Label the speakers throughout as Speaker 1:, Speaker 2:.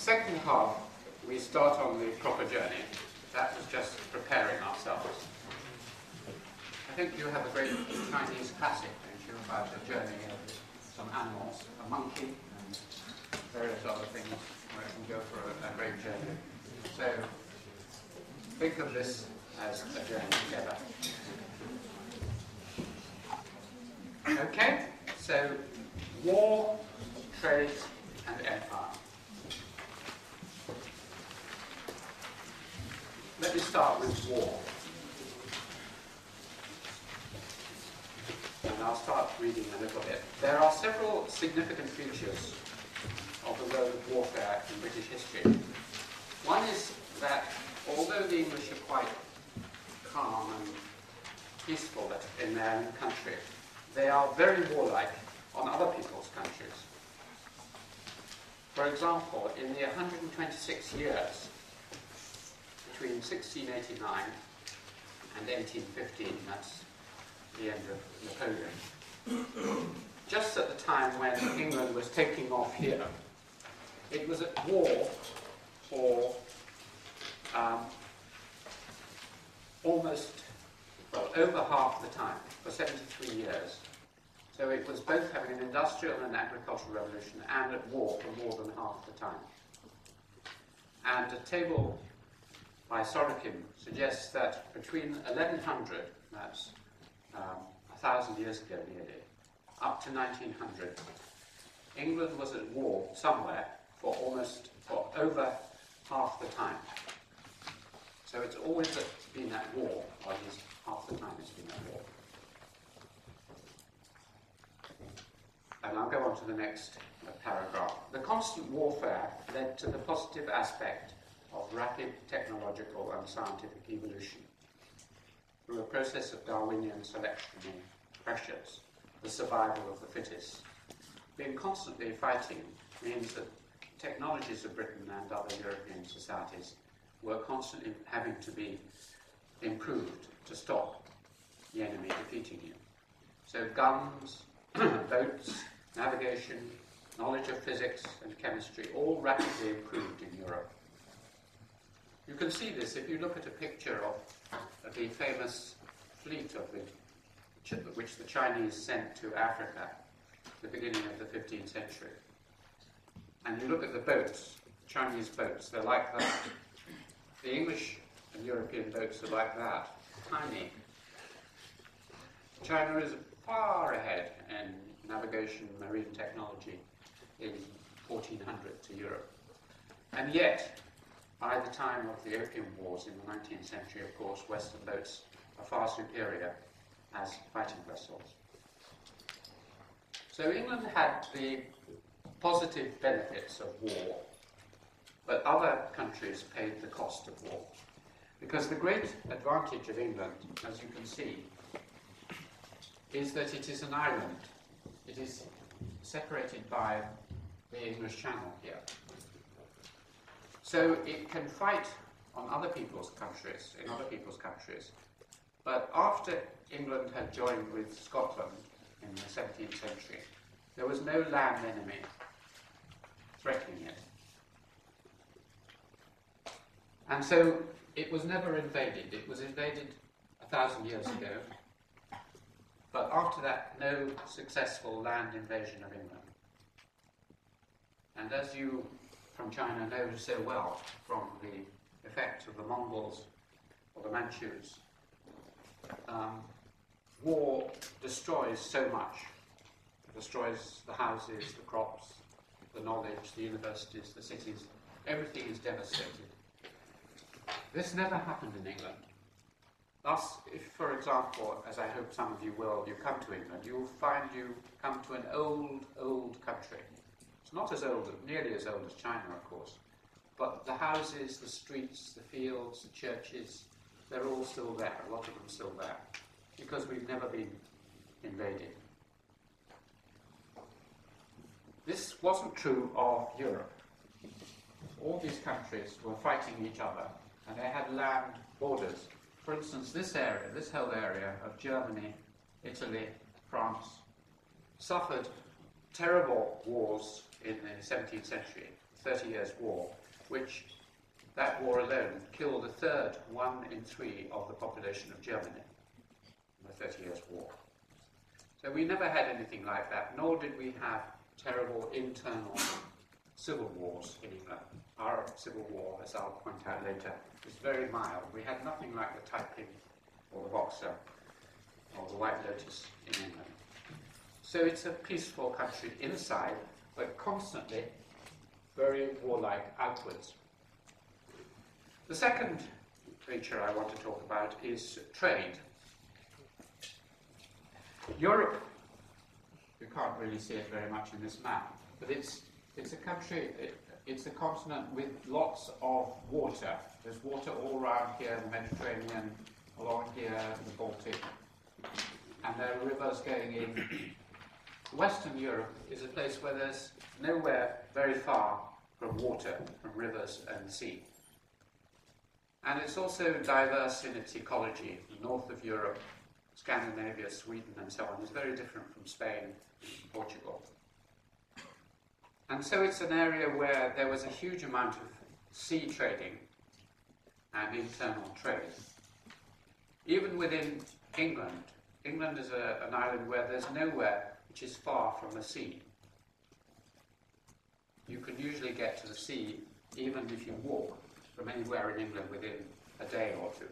Speaker 1: second half, we start on the proper journey. That was just preparing ourselves. I think you have a great Chinese classic, don't you, about a journey of some animals, a monkey, and various other things where it can go for a great journey. So think of this as a journey together. Okay, so war, trade, and empire. Let me start with war. And I'll start reading a little bit. There are several significant features of the role of warfare in British history. One is that although the English are quite calm and peaceful in their own country, they are very warlike on other people's countries. For example, in the 126 years between 1689 and 1815, that's the end of Napoleon, just at the time when England was taking off here, it was at war for over half the time, for 73 years. So it was both having an industrial and agricultural revolution and at war for more than half the time. And a table by Sorokin suggests that between 1100, that's 1,000 years ago nearly, up to 1900, England was at war somewhere for over half the time. So it's always been at war, or at least half the time it's been at war. And I'll go on to the next paragraph. The constant warfare led to the positive aspect of rapid technological and scientific evolution through a process of Darwinian selection pressures, the survival of the fittest. Being constantly fighting means that technologies of Britain and other European societies were constantly having to be improved to stop the enemy defeating you. So guns, boats, navigation, knowledge of physics and chemistry, all rapidly improved in Europe. You can see this if you look at a picture of the famous fleet which the Chinese sent to Africa at the beginning of the 15th century. And you look at the boats, Chinese boats, they're like that. The English and European boats are like that, tiny. China is far ahead in navigation, marine technology in 1400 to Europe. And yet, by the time of the Opium Wars in the 19th century, of course, Western boats are far superior as fighting vessels. So England had the positive benefits of war, but other countries paid the cost of war. Because the great advantage of England, as you can see, is that it is an island. It is separated by the English Channel here. So it can fight on other people's countries, in other people's countries. But after England had joined with Scotland in the 17th century, there was no land enemy threatening it. And so it was never invaded. It was invaded 1,000 years ago. But after that, no successful land invasion of England. And as you from China know so well from the effect of the Mongols or the Manchus, war destroys so much. It destroys the houses, the crops, the knowledge, the universities, the cities. Everything is devastated. This never happened in England. Thus, if, for example, as I hope some of you will, you come to England, you'll find you come to an old country. It's not as old, nearly as old as China, of course, but the houses, the streets, the fields, the churches, they're all still there, a lot of them still there, because we've never been invaded. This wasn't true of Europe. All these countries were fighting each other, and they had land borders. For instance, this area, this whole area of Germany, Italy, France, suffered terrible wars in the 17th century. 30 Years' War, which that war alone killed a third, 1 in 3 of the population of Germany in the 30 Years' War. So we never had anything like that, nor did we have terrible internal civil wars in England. Our civil war, as I'll point out later, was very mild. We had nothing like the Taiping or the Boxer or the White Lotus in England. So it's a peaceful country inside, but constantly very warlike outwards. The second feature I want to talk about is trade. Europe, you can't really see it very much in this map, but it's a country, it's a continent with lots of water. There's water all around here, the Mediterranean, along here, the Baltic, and there are rivers going in. Western Europe is a place where there's nowhere very far from water, from rivers and sea. And it's also diverse in its ecology. The north of Europe, Scandinavia, Sweden, and so on, is very different from Spain and Portugal. And so it's an area where there was a huge amount of sea trading and internal trade. Even within England, England is an island where there's nowhere which is far from the sea. You can usually get to the sea even if you walk from anywhere in England within a day or two.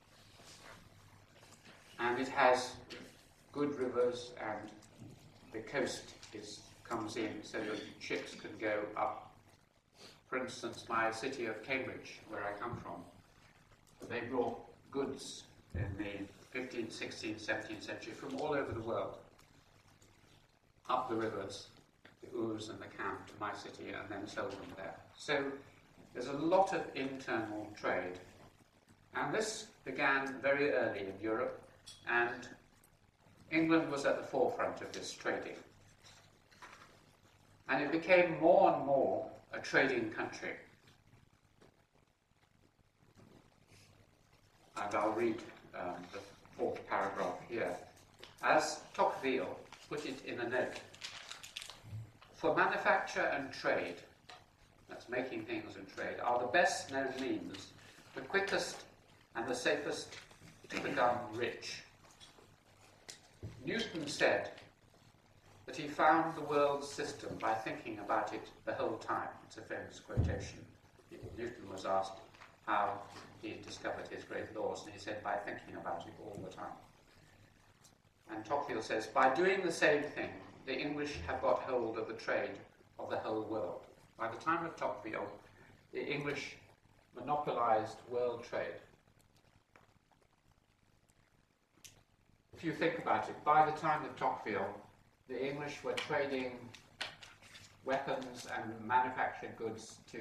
Speaker 1: And it has good rivers, and the coast comes in so that ships can go up. For instance, my city of Cambridge, where I come from, they brought goods in the 15th, 16th, 17th century from all over the world up the rivers, the Ouse and the Cam, to my city, and then sold them there. So there's a lot of internal trade. And this began very early in Europe, and England was at the forefront of this trading. And it became more and more a trading country. And I'll read the fourth paragraph here. As Tocqueville put it in a note, for manufacture and trade, that's making things and trade, are the best known means, the quickest and the safest to become rich. Newton said that he found the world's system by thinking about it the whole time. It's a famous quotation. Newton was asked how he discovered his great laws, and he said, by thinking about it all the time. And Tocqueville says, by doing the same thing, the English have got hold of the trade of the whole world. By the time of Tocqueville, the English monopolized world trade. If you think about it, by the time of Tocqueville, the English were trading weapons and manufactured goods to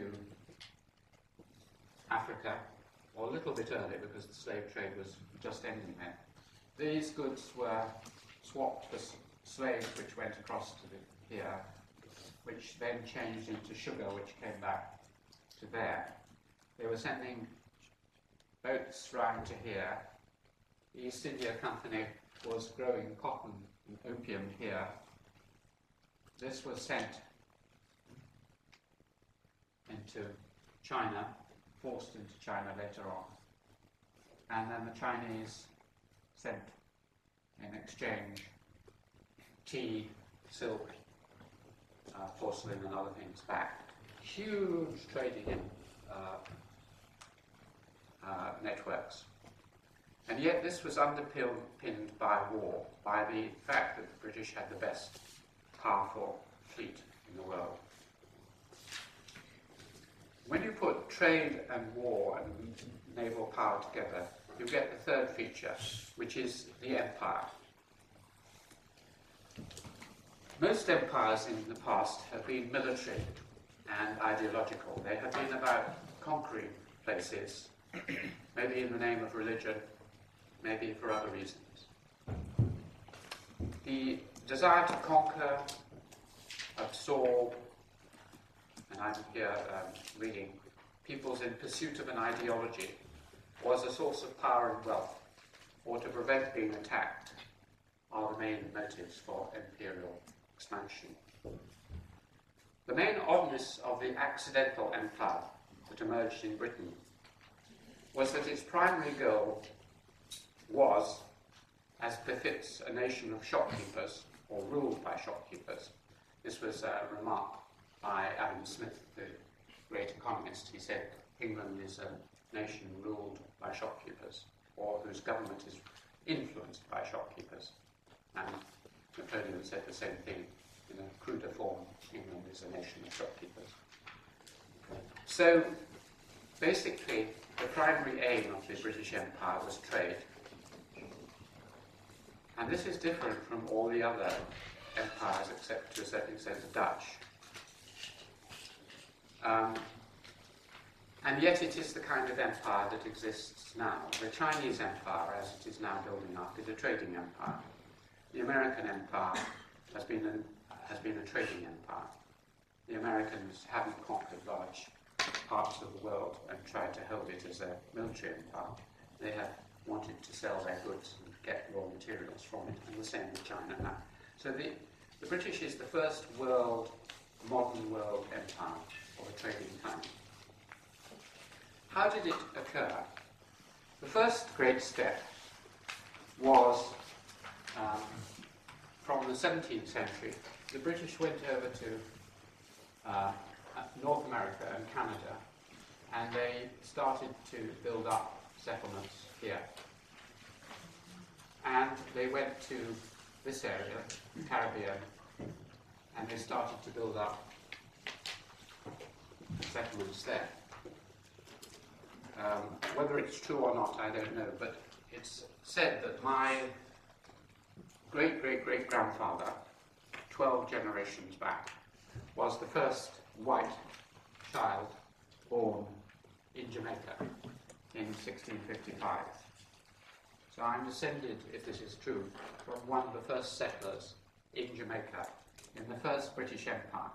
Speaker 1: Africa, or a little bit earlier because the slave trade was just ending then. These goods were swapped for slaves which went across to here, which then changed into sugar, which came back to there. They were sending boats round to here. The East India Company was growing cotton and opium here. This was sent into China, forced into China later on. And then the Chinese sent in exchange tea, silk, porcelain and other things back. Huge trading in networks. And yet this was underpinned by war, by the fact that the British had the best powerful fleet in the world. When you put trade and war and naval power together, you get the third feature, which is the empire. Most empires in the past have been military and ideological. They have been about conquering places, maybe in the name of religion, maybe for other reasons. The desire to conquer, absorb, and I'm here reading, peoples in pursuit of an ideology, was a source of power and wealth, or to prevent being attacked, are the main motives for imperial expansion. The main oddness of the accidental empire that emerged in Britain was that its primary goal was, as befits a nation of shopkeepers, or ruled by shopkeepers. This was a remark by Adam Smith, the great economist. He said England is a nation ruled by shopkeepers, or whose government is influenced by shopkeepers. And Napoleon said the same thing in a cruder form. England is a nation of shopkeepers. So, basically, the primary aim of the British Empire was trade. And this is different from all the other empires, except to a certain extent the Dutch. And yet it is the kind of empire that exists now. The Chinese empire, as it is now building up, is a trading empire. The American empire has been a trading empire. The Americans haven't conquered large parts of the world and tried to hold it as a military empire. They have wanted to sell their goods and get raw materials from it, and the same with China now. So the British is the first modern world empire of a trading kind. How did it occur? The first great step was from the 17th century. The British went over to North America and Canada, and they started to build up settlements here. And they went to this area, the Caribbean, and they started to build up settlements there. Whether it's true or not, I don't know, but it's said that my great-great-great-grandfather, 12 generations back, was the first white child born in Jamaica in 1655. So I'm descended, if this is true, from one of the first settlers in Jamaica in the first British Empire.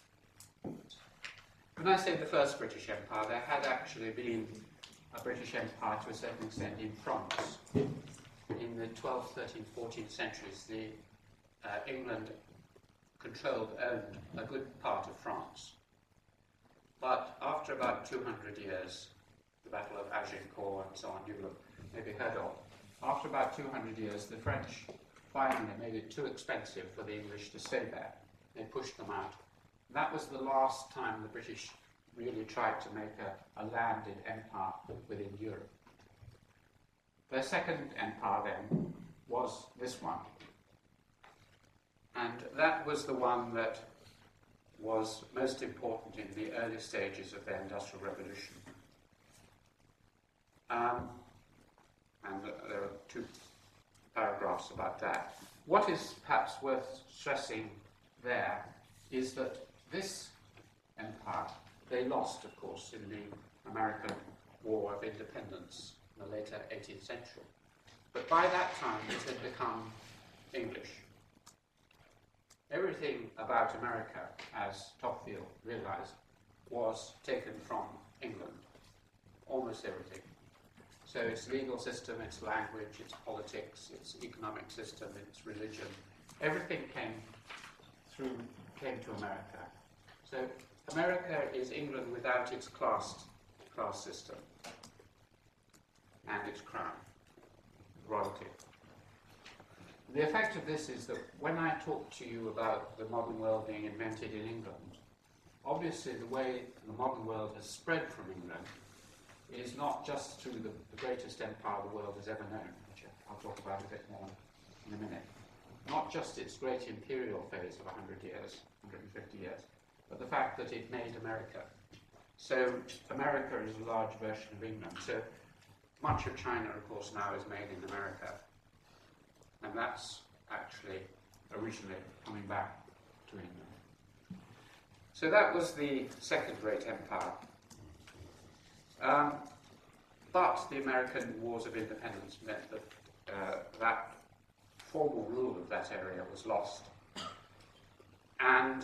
Speaker 1: When I say the first British Empire, there had actually been a British Empire to a certain extent in France. In the 12th, 13th, 14th centuries, England owned a good part of France. But after about 200 years, the Battle of Agincourt and so on, you've maybe heard of. After about 200 years, the French finally made it too expensive for the English to stay there. They pushed them out. That was the last time the British really tried to make a landed empire within Europe. Their second empire then was this one. And that was the one that was most important in the early stages of their Industrial Revolution. And there are two paragraphs about that. What is perhaps worth stressing there is that this empire, they lost, of course, in the American War of Independence in the later 18th century. But by that time, it had become English. Everything about America, as Tocqueville realized, was taken from England. Almost everything. So its legal system, its language, its politics, its economic system, its religion, everything came to America. So America is England without its class system and its crown, royalty. The effect of this is that when I talk to you about the modern world being invented in England, obviously the way the modern world has spread from England is not just through the greatest empire the world has ever known, which I'll talk about a bit more in a minute. Not just its great imperial phase of 100 years, 150 years, but the fact that it made America. So America is a large version of England. So much of China, of course, now is made in America. And that's actually originally coming back to England. So that was the second great empire. But the American Wars of Independence meant that that formal rule of that area was lost. And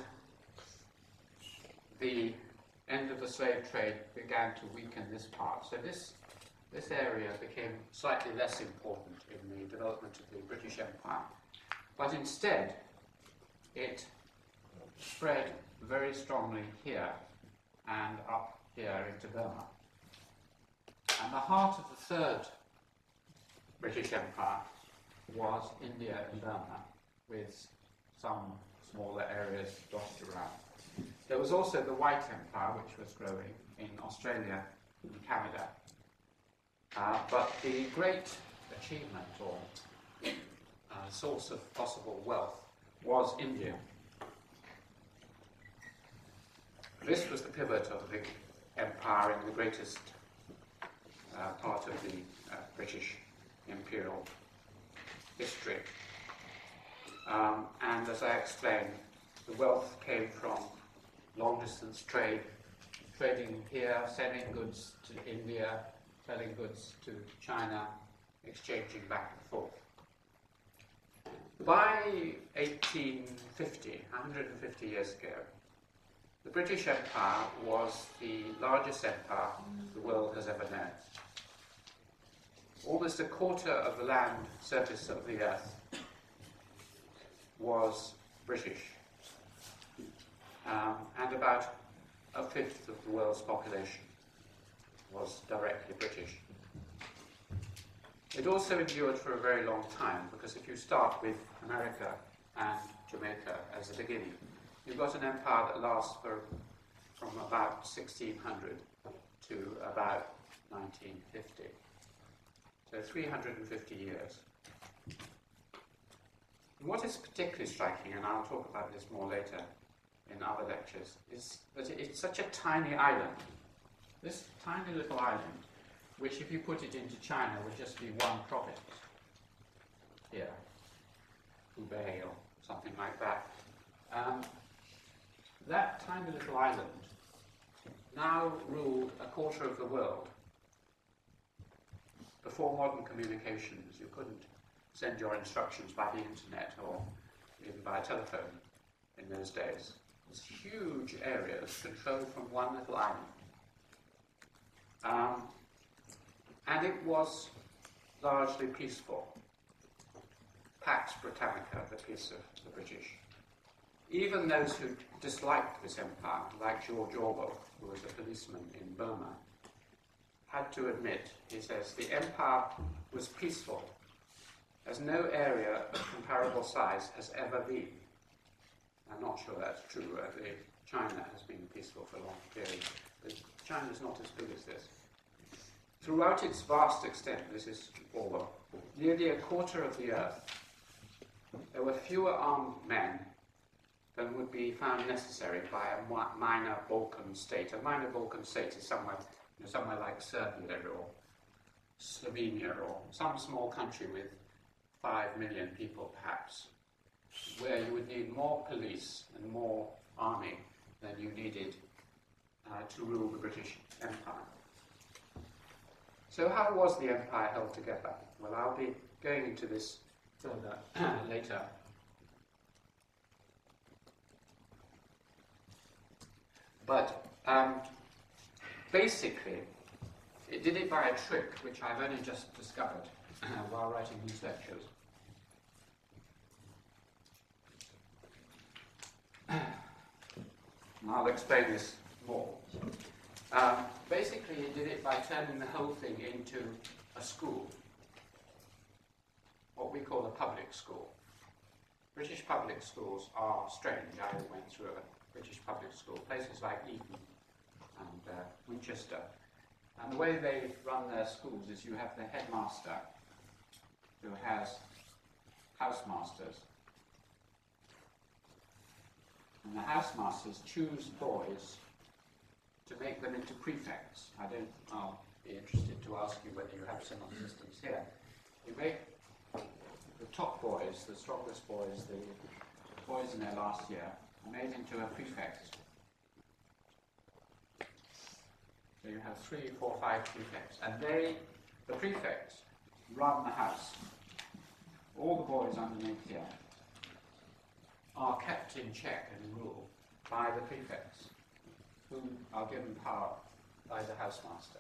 Speaker 1: the end of the slave trade began to weaken this part. So this area became slightly less important in the development of the British Empire. But instead, it spread very strongly here and up here into Burma. And the heart of the third British Empire was India and Burma, with some smaller areas dotted around. There was also the White Empire, which was growing in Australia and Canada. But the great achievement or source of possible wealth was India. This was the pivot of the empire in the greatest part of the British imperial history. And as I explained, the wealth came from long-distance trade, trading here, selling goods to India, selling goods to China, exchanging back and forth. By 1850, 150 years ago, the British Empire was the largest empire the world has ever known. Almost a quarter of the land surface of the earth was British, and about a fifth of the world's population was directly British. It also endured for a very long time, because if you start with America and Jamaica as the beginning, you've got an empire that lasts from about 1600 to about 1950. So 350 years. And what is particularly striking, and I'll talk about this more later in other lectures, is that it's such a tiny island. This tiny little island, which if you put it into China would just be one province. Here, Hubei or something like that. That tiny little island now ruled a quarter of the world. Before modern communications, you couldn't send your instructions by the internet or even by telephone in those days. It was huge areas controlled from one little island. And it was largely peaceful. Pax Britannica, the peace of the British. Even those who disliked this empire, like George Orwell, who was a policeman in Burma, had to admit, he says, the empire was peaceful, as no area of comparable size has ever been. I'm not sure that's true. China has been peaceful for a long period, but China's not as big as this. Throughout its vast extent, this is Orwell, nearly a quarter of the earth, there were fewer armed men than would be found necessary by a minor Balkan state. A minor Balkan state is somewhere like Serbia or Slovenia or some small country with 5 million people perhaps, where you would need more police and more army than you needed to rule the British Empire. So how was the empire held together? Well, I'll be going into this further later. But basically, it did it by a trick which I've only just discovered while writing these lectures. I'll explain this more. Basically, it did it by turning the whole thing into a school, what we call a public school. British public schools are strange. I went through a British public school, places like Eton and Winchester. And the way they run their schools is you have the headmaster who has housemasters. And the housemasters choose boys to make them into prefects. I'll be interested to ask you whether you have similar systems here. You make the top boys, the strongest boys, the boys in their last year, made into a prefect. So you have 3, 4, 5 prefects, and the prefects, run the house. All the boys underneath here are kept in check and rule by the prefects, who are given power by the housemaster.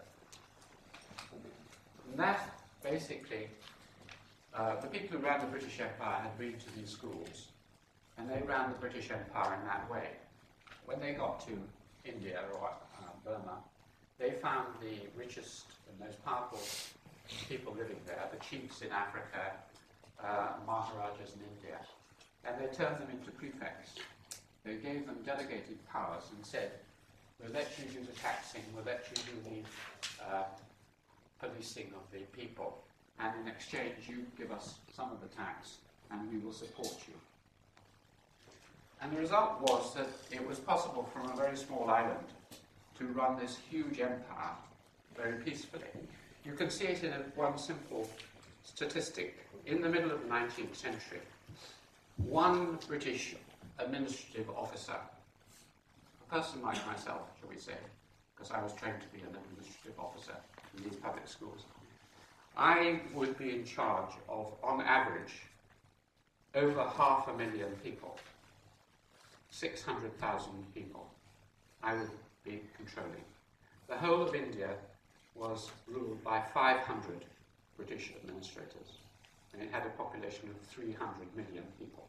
Speaker 1: And that basically, the people who ran the British Empire had been to these schools, and they ran the British Empire in that way. when they got to India or Burma, they found the richest and most powerful people living there, the chiefs in Africa, Maharajas in India, and they turned them into prefects. They gave them delegated powers and said, we'll let you do the taxing, we'll let you do the policing of the people, and in exchange you give us some of the tax and we will support you. And the result was that it was possible from a very small island to run this huge empire very peacefully. You can see it in one simple statistic. In the middle of the 19th century, one British administrative officer, a person like myself, shall we say, because I was trained to be an administrative officer in these public schools, I would be in charge of, on average, over 500,000 people. 600,000 people I would be controlling. The whole of India was ruled by 500 British administrators, and it had a population of 300 million people.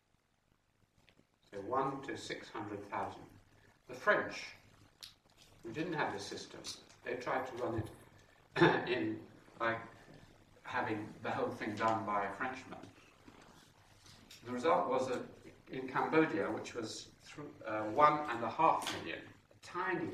Speaker 1: So 1 to 600,000. The French, who didn't have this system, they tried to run it by having the whole thing done by a Frenchman. The result was that in Cambodia, which was 1.5 million, a tiny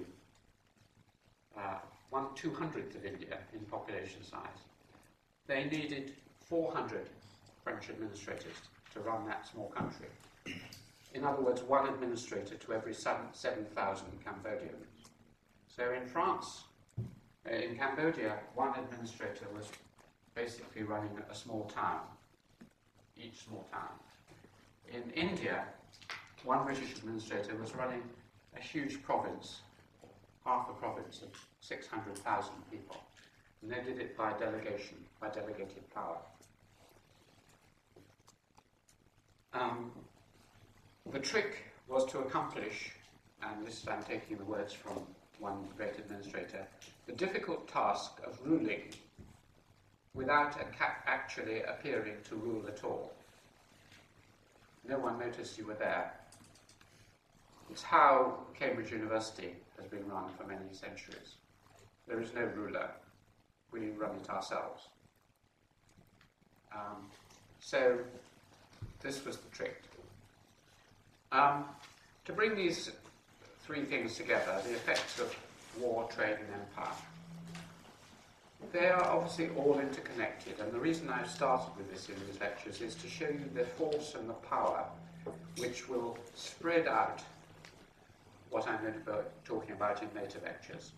Speaker 1: 1/200th of India in population size, they needed 400 French administrators to run that small country. In other words, one administrator to every 7,000 Cambodians. So in France, in Cambodia, one administrator was basically running a small town, each small town. In India, one British administrator was running a huge province, half a province of 600,000 people. And they did it by delegation, by delegated power. The trick was to accomplish, and this I'm taking the words from one great administrator, the difficult task of ruling without actually appearing to rule at all. No one noticed you were there. It's how Cambridge University has been run for many centuries. There is no ruler. We run it ourselves. So this was the trick. To bring these three things together, the effects of war, trade and empire, they are obviously all interconnected, and the reason I've started with this in these lectures is to show you the force and the power which will spread out what I'm going to be talking about in later lectures.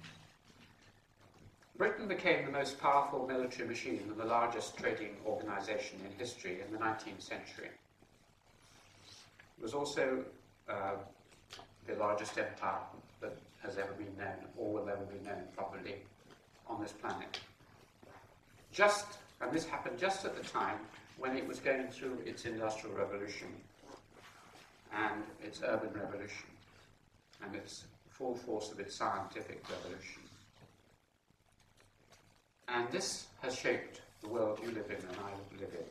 Speaker 1: Britain became the most powerful military machine and the largest trading organisation in history in the 19th century. It was also the largest empire that has ever been known, or will ever be known probably, on this planet. And this happened just at the time when it was going through its industrial revolution and its urban revolution and its full force of its scientific revolution. And this has shaped the world you live in and I live in.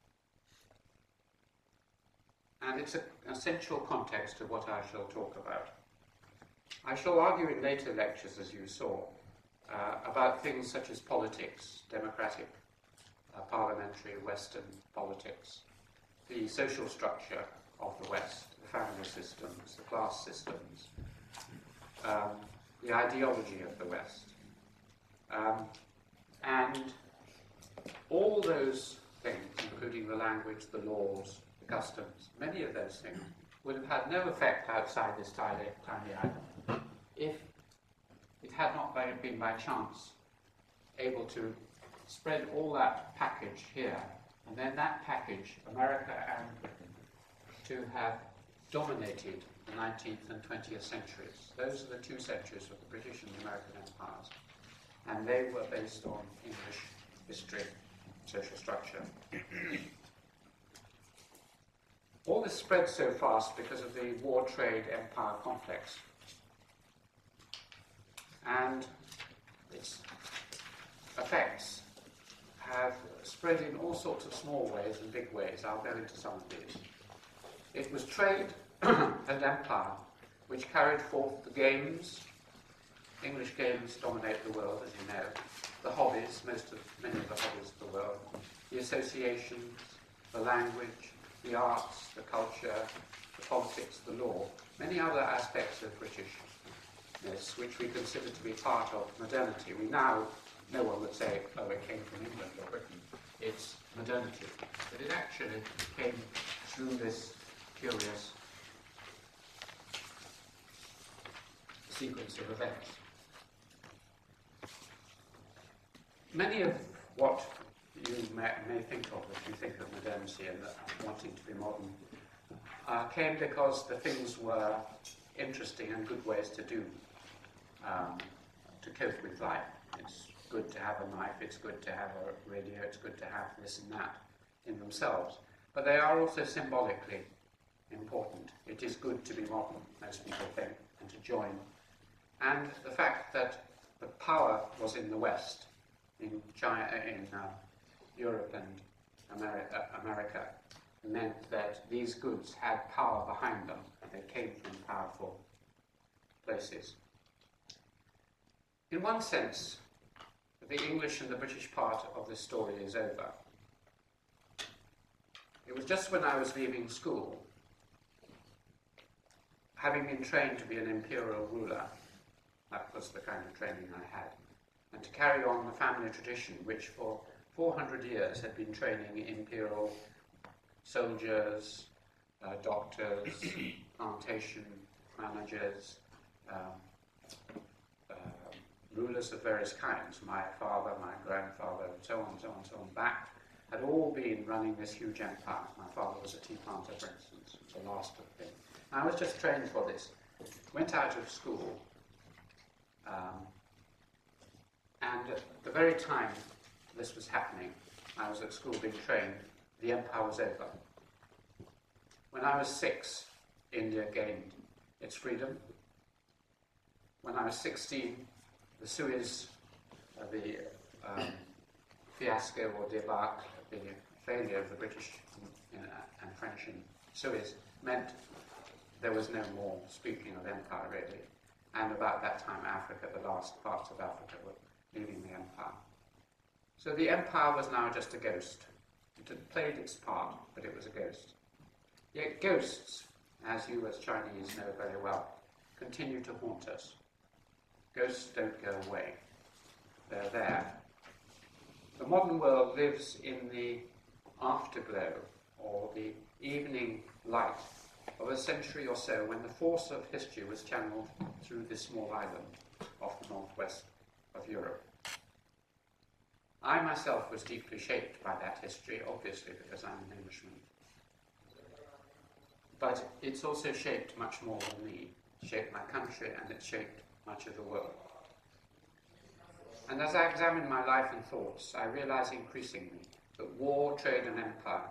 Speaker 1: And it's an essential context of what I shall talk about. I shall argue in later lectures, as you saw, about things such as politics, democratic, parliamentary Western politics, the social structure of the West, the family systems, the class systems, the ideology of the West. And all those things, including the language, the laws, the customs, many of those things would have had no effect outside this tiny island if it had not been by chance able to spread all that package here, and then that package, America and Britain, to have dominated the 19th and 20th centuries. Those are the two centuries of the British and the American empires, and they were based on English history, social structure. All this spread so fast because of the war, trade, empire complex. And its effects have spread in all sorts of small ways and big ways. I'll go into some of these. It was trade and empire which carried forth the games. English games dominate the world, as you know. The hobbies, many of the hobbies of the world. The associations, the language, the arts, the culture, the politics, the law. Many other aspects of Britishness, which we consider to be part of modernity. We now, no one would say, oh, it came from England or Britain. It's modernity. But it actually came through this curious sequence of events. Many of what you may think of if you think of modernity and wanting to be modern came because the things were interesting and good ways to do, to cope with life. It's good to have a knife, it's good to have a radio, it's good to have this and that in themselves. But they are also symbolically important. It is good to be modern, most people think, and to join. And the fact that the power was in the West, in China, in Europe and America, meant that these goods had power behind them, and they came from powerful places. In one sense, the English and the British part of this story is over. It was just when I was leaving school, having been trained to be an imperial ruler, that was the kind of training I had, and to carry on the family tradition, which for 400 years had been training imperial soldiers, doctors, plantation managers, rulers of various kinds. My father, my grandfather, and so on, so on, so on, back, had all been running this huge empire. My father was a tea planter, for instance, the last of the thing. I was just trained for this. Went out of school, and at the very time this was happening, I was at school being trained, the empire was over. When I was 6, India gained its freedom. When I was 16, the Suez, the fiasco or debacle, the failure of the British and French in Suez meant there was no more speaking of empire, really. And about that time, Africa, the last parts of Africa, were leaving the empire. So the empire was now just a ghost. It had played its part, but it was a ghost. Yet ghosts, as you as Chinese know very well, continue to haunt us. Ghosts don't go away. They're there. The modern world lives in the afterglow, or the evening light, of a century or so when the force of history was channeled through this small island off the northwest of Europe. I myself was deeply shaped by that history, obviously because I'm an Englishman. But it's also shaped much more than me. It shaped my country, and it shaped much of the world. And as I examine my life and thoughts, I realize increasingly that war, trade, and empire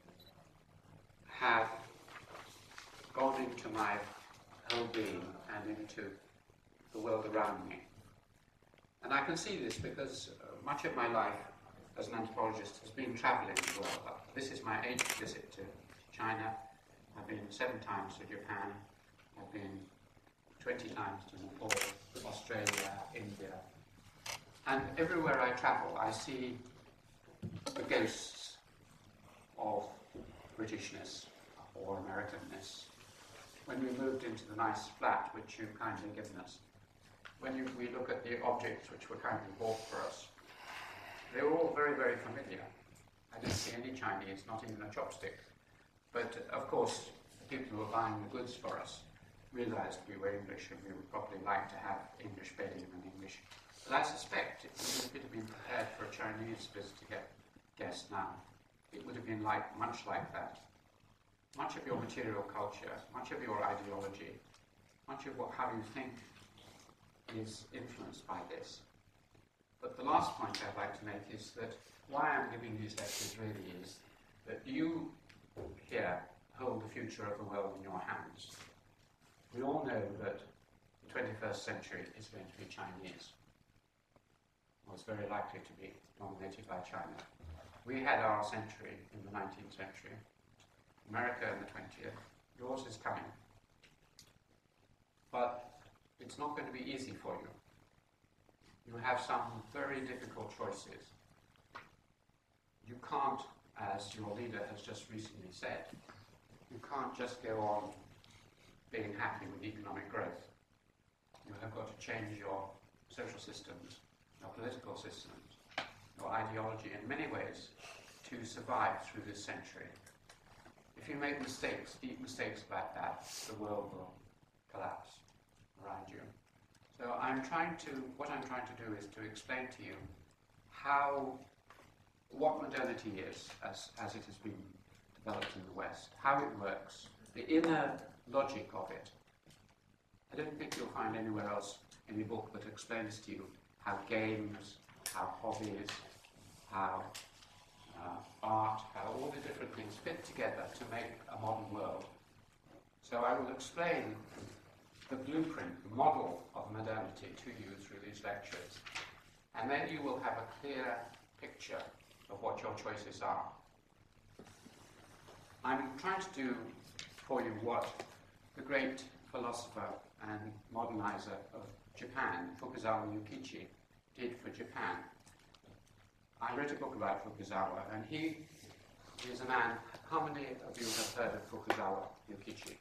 Speaker 1: have gone into my whole being and into the world around me. And I can see this because much of my life as an anthropologist has been travelling the world. This is my 8th visit to China. I've been 7 times to Japan. I've been 20 times to Nepal, Australia, India. And everywhere I travel, I see the ghosts of Britishness or Americanness. When we moved into the nice flat which you've kindly given us, when we look at the objects which were kindly bought for us, they were all very, very familiar. I didn't see any Chinese, not even a chopstick. But of course, the people who were buying the goods for us realized we were English and we would probably like to have English bedding and English. But I suspect if we could have been prepared for a Chinese visitor guest now, it would have been much like that. Much of your material culture, much of your ideology, much of how you think is influenced by this. But the last point I'd like to make is that why I'm giving these lectures really is that you here hold the future of the world in your hands. We all know that the 21st century is going to be Chinese, or it's very likely to be dominated by China. We had our century in the 19th century, America in the 20th, yours is coming. it's not going to be easy for you. You have some very difficult choices. You can't, as your leader has just recently said, you can't just go on being happy with economic growth. You have got to change your social systems, your political systems, your ideology in many ways to survive through this century. If you make mistakes, deep mistakes about that, the world will collapse around you. So what I'm trying to do is to explain to you what modernity is as it has been developed in the West, how it works, the inner logic of it. I don't think you'll find anywhere else in the book that explains to you how games, how hobbies, how art, how all the different things fit together to make a modern world. So I will explain the blueprint, the model of modernity to you through these lectures. And then you will have a clear picture of what your choices are. I'm trying to do for you what the great philosopher and modernizer of Japan, Fukuzawa Yukichi, did for Japan. I wrote a book about Fukuzawa, and he is a man. How many of you have heard of Fukuzawa Yukichi?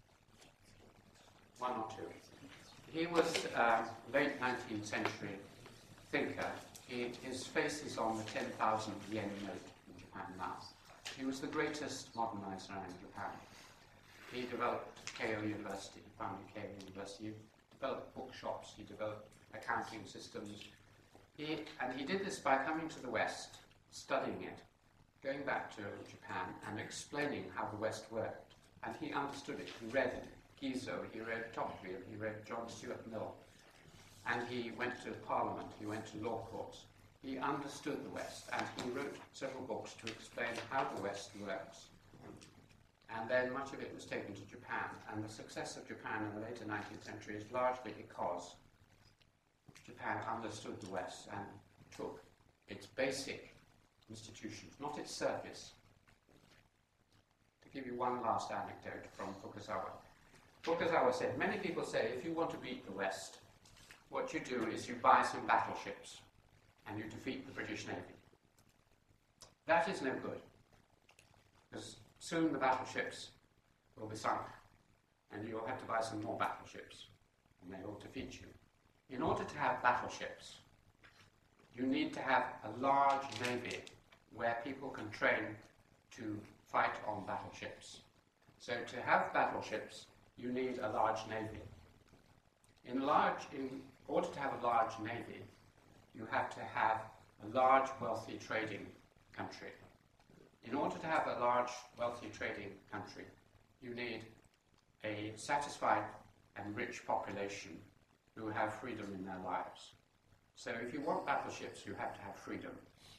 Speaker 1: One or two. He was a late 19th century thinker. His face is on the 10,000 yen note in Japan now. He was the greatest modernizer in Japan. He developed Keio University, he founded Keio University, he developed bookshops, he developed accounting systems. And he did this by coming to the West, studying it, going back to Japan and explaining how the West worked. And he understood it. He read Guizot, he read Tocqueville, he read John Stuart Mill. And he went to Parliament, he went to law courts. He understood the West, and he wrote several books to explain how the West works. And then much of it was taken to Japan. And the success of Japan in the later 19th century is largely because Japan understood the West and took its basic institutions, not its surface. To give you one last anecdote from Fukuzawa. Fukuzawa said, many people say if you want to beat the West, what you do is you buy some battleships and you defeat the British Navy. That is no good, because soon the battleships will be sunk and you'll have to buy some more battleships and they will defeat you. In order to have battleships, you need to have a large navy where people can train to fight on battleships. So to have battleships, you need a large navy. In order to have a large navy, you have to have a large, wealthy trading country. In order to have a large, wealthy trading country, you need a satisfied and rich population who have freedom in their lives. So if you want battleships, you have to have freedom.